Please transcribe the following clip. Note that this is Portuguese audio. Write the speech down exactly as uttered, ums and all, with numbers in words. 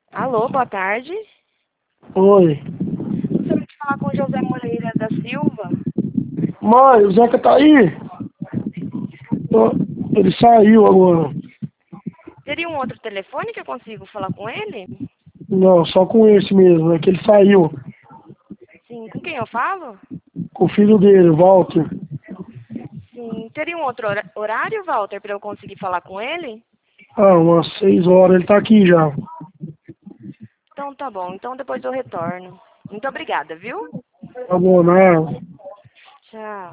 Alô, boa tarde. Oi. Gostaria de falar com o José Moreira da Silva. Mãe, o Zeca tá aí? Ó, ele saiu agora. Teria um outro telefone que eu consigo falar com ele? Não, só com esse mesmo, é que ele saiu. Sim, com quem eu falo? Com o filho dele, Walter. Sim, teria um outro hora- horário, Walter, para eu conseguir falar com ele? Ah, umas seis horas, ele tá aqui já. Então tá bom, então depois eu retorno. Muito obrigada, viu? Tá bom, né? Tchau.